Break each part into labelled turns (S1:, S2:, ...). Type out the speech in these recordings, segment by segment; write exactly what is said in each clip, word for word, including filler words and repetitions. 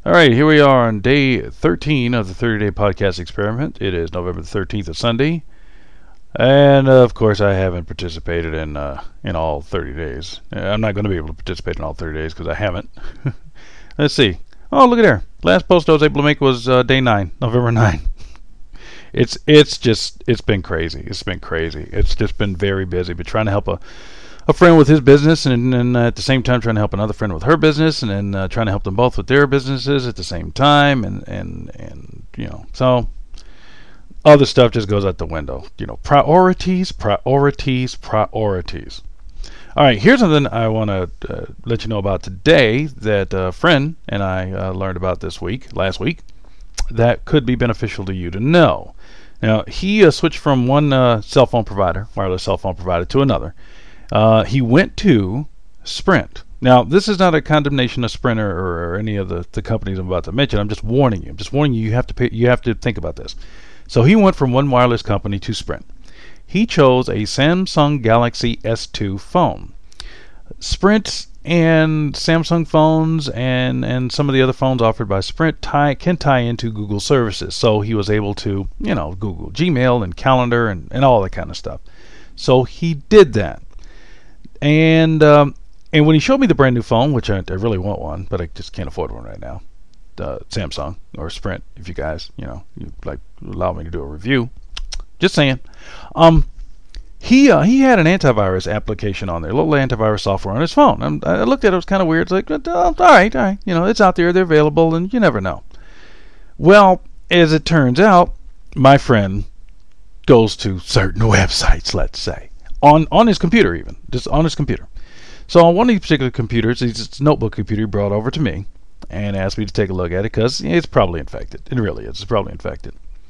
S1: All right, here we are on day thirteen of the thirty-day podcast experiment. It is November the thirteenth, of Sunday. And, uh, of course, I haven't participated in uh, in all thirty days. I'm not going to be able to participate in all thirty days because I haven't. Let's see. Oh, look at there. Last post I was able to make was uh, day nine, November ninth. It's it's just, it's been crazy. It's been crazy. It's just been very busy. But trying to help a, a friend with his business and, and uh, at the same time trying to help another friend with her business and then uh, trying to help them both with their businesses at the same time. And, and, and you know, so other stuff just goes out the window. You know, priorities, priorities, priorities. All right, here's something I want to uh, let you know about today that a friend and I uh, learned about this week, last week, that could be beneficial to you to know. Now, he uh, switched from one uh, cell phone provider, wireless cell phone provider, to another. Uh, he went to Sprint. Now, this is not a condemnation of Sprint or, or any of the, the companies I'm about to mention. I'm just warning you. I'm just warning you. You have to pay, you have to think about this. So he went from one wireless company to Sprint. He chose a Samsung Galaxy S two phone. Sprint and Samsung phones and, and some of the other phones offered by Sprint tie, can tie into Google services. So he was able to, you know, Google Gmail and Calendar and, and all that kind of stuff. So he did that. And um, and when he showed me the brand new phone, which I, I really want one, but I just can't afford one right now, uh, Samsung or Sprint, if you guys, you know, you like allow me to do a review. Just saying. Um, he uh, he had an antivirus application on there, a little antivirus software on his phone. And I looked at it; it was kind of weird. It's like, oh, all right, all right, you know, it's out there, they're available, and you never know. Well, as it turns out, my friend goes to certain websites, let's say, on on his computer, even just on his computer. So on one of these particular computers, it's a notebook computer he brought over to me and asked me to take a look at it because it's probably infected. It really is. It's probably infected.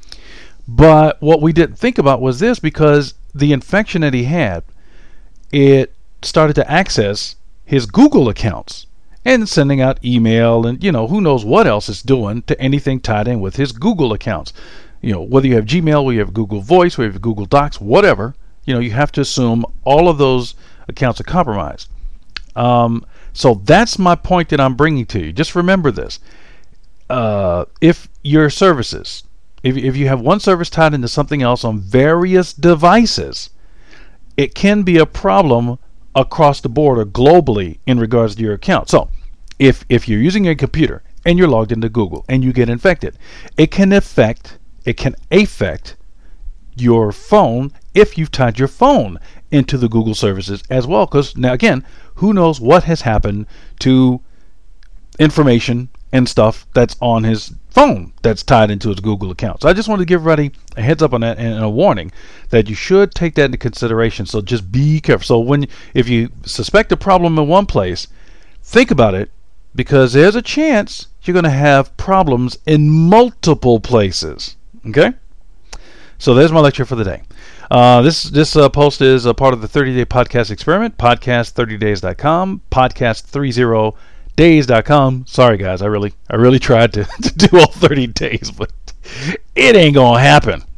S1: But what we didn't think about was this, because the infection that he had, it started to access his Google accounts and sending out email and, you know, who knows what else it's doing to anything tied in with his Google accounts. You know, whether you have Gmail, whether you have Google Voice, whether you have Google Docs, whatever, you know, you have to assume all of those accounts are compromised. Um, so that's my point that I'm bringing to you. Just remember this. Uh, if your services, if, if you have one service tied into something else on various devices, it can be a problem across the board or globally in regards to your account. So if, if you're using a computer and you're logged into Google and you get infected, it can affect, it can affect your phone if you've tied your phone into the Google services as well. Because now again, who knows what has happened to information and stuff that's on his phone that's tied into his Google account. So I just wanted to give everybody a heads up on that and a warning that you should take that into consideration. So just be careful. So when if you suspect a problem in one place, think about it, because there's a chance you're going to have problems in multiple places. Okay? So there's my lecture for the day. Uh, this this uh, post is a part of the thirty-day podcast experiment, podcast thirty days dot com, podcast thirty days dot com. Sorry, guys, I really I really tried to, to do all thirty days, but it ain't going to happen.